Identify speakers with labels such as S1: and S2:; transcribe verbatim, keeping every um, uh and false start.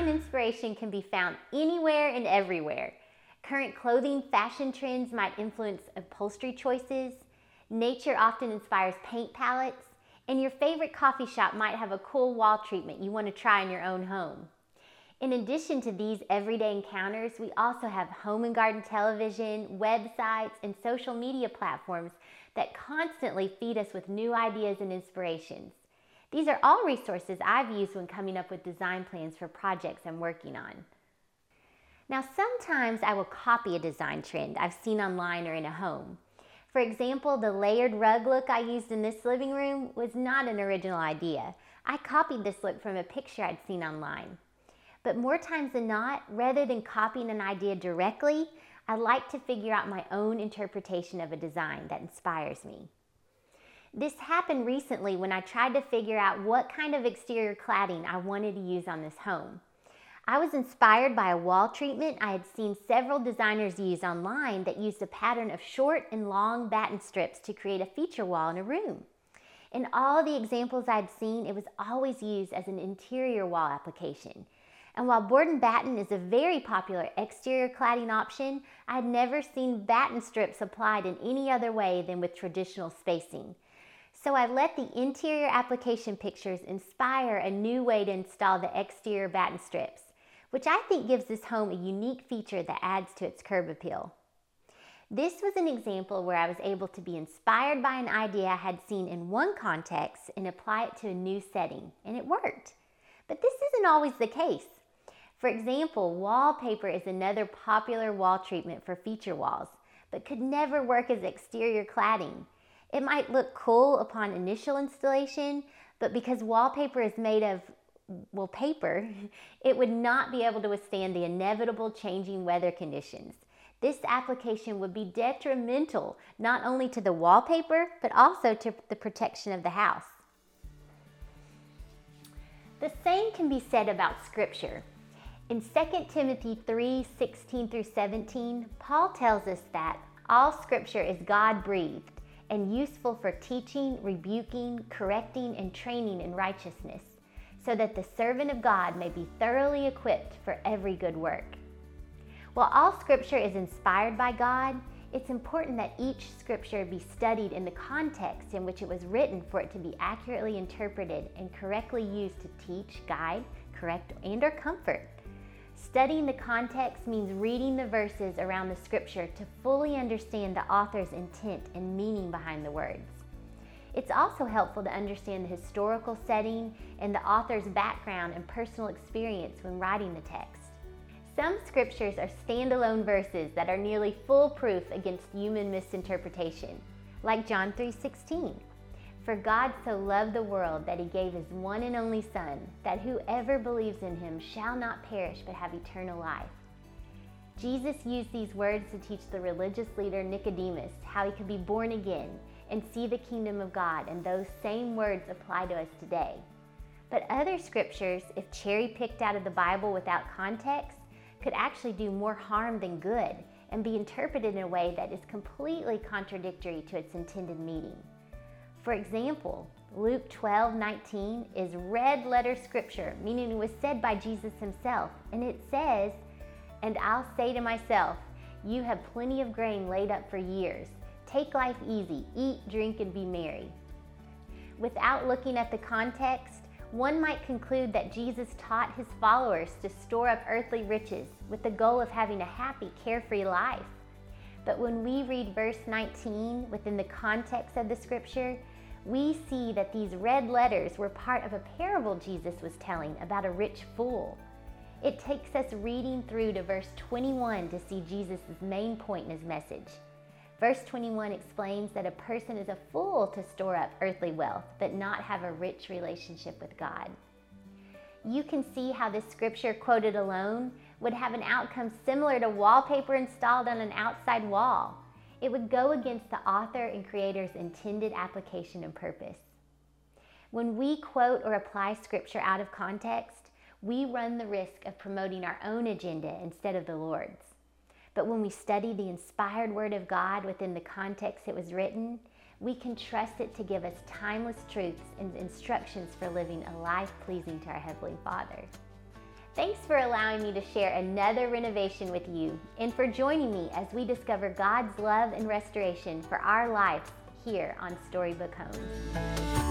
S1: Design inspiration can be found anywhere and everywhere. Current clothing fashion trends might influence upholstery choices. Nature often inspires paint palettes. And your favorite coffee shop might have a cool wall treatment you want to try in your own home. In addition to these everyday encounters, we also have home and garden television, websites, and social media platforms that constantly feed us with new ideas and inspirations. These are all resources I've used when coming up with design plans for projects I'm working on. Now, sometimes I will copy a design trend I've seen online or in a home. For example, the layered rug look I used in this living room was not an original idea. I copied this look from a picture I'd seen online. But more times than not, rather than copying an idea directly, I like to figure out my own interpretation of a design that inspires me. This happened recently when I tried to figure out what kind of exterior cladding I wanted to use on this home. I was inspired by a wall treatment I had seen several designers use online that used a pattern of short and long batten strips to create a feature wall in a room. In all the examples I'd seen, it was always used as an interior wall application. And while board and batten is a very popular exterior cladding option, I had never seen batten strips applied in any other way than with traditional spacing. So I let the interior application pictures inspire a new way to install the exterior batten strips, which I think gives this home a unique feature that adds to its curb appeal. This was an example where I was able to be inspired by an idea I had seen in one context and apply it to a new setting, and it worked. But this isn't always the case. For example, wallpaper is another popular wall treatment for feature walls, but could never work as exterior cladding. It might look cool upon initial installation, but because wallpaper is made of, well, paper, it would not be able to withstand the inevitable changing weather conditions. This application would be detrimental not only to the wallpaper, but also to the protection of the house. The same can be said about Scripture. In Second Timothy three, sixteen through seventeen, Paul tells us that all Scripture is God-breathed and useful for teaching, rebuking, correcting, and training in righteousness, so that the servant of God may be thoroughly equipped for every good work. While all Scripture is inspired by God, it's important that each Scripture be studied in the context in which it was written for it to be accurately interpreted and correctly used to teach, guide, correct, and or comfort. Studying the context means reading the verses around the Scripture to fully understand the author's intent and meaning behind the words. It's also helpful to understand the historical setting and the author's background and personal experience when writing the text. Some Scriptures are standalone verses that are nearly foolproof against human misinterpretation, like John three sixteen. For God so loved the world that he gave his one and only Son, that whoever believes in him shall not perish but have eternal life. Jesus used these words to teach the religious leader Nicodemus how he could be born again and see the kingdom of God, and those same words apply to us today. But other Scriptures, if cherry-picked out of the Bible without context, could actually do more harm than good and be interpreted in a way that is completely contradictory to its intended meaning. For example, Luke twelve nineteen is red letter Scripture, meaning it was said by Jesus himself, and it says, "And I'll say to myself, you have plenty of grain laid up for years. Take life easy, eat, drink, and be merry." Without looking at the context, one might conclude that Jesus taught his followers to store up earthly riches with the goal of having a happy, carefree life. But when we read verse nineteen within the context of the Scripture, we see that these red letters were part of a parable Jesus was telling about a rich fool. It takes us reading through to verse twenty-one to see Jesus' main point in his message. Verse twenty-one explains that a person is a fool to store up earthly wealth, but not have a rich relationship with God. You can see how this Scripture quoted alone would have an outcome similar to wallpaper installed on an outside wall. It would go against the author and creator's intended application and purpose. When we quote or apply Scripture out of context, we run the risk of promoting our own agenda instead of the Lord's. But when we study the inspired Word of God within the context it was written, we can trust it to give us timeless truths and instructions for living a life pleasing to our Heavenly Father. Thanks for allowing me to share another renovation with you and for joining me as we discover God's love and restoration for our lives here on Storybook Homes.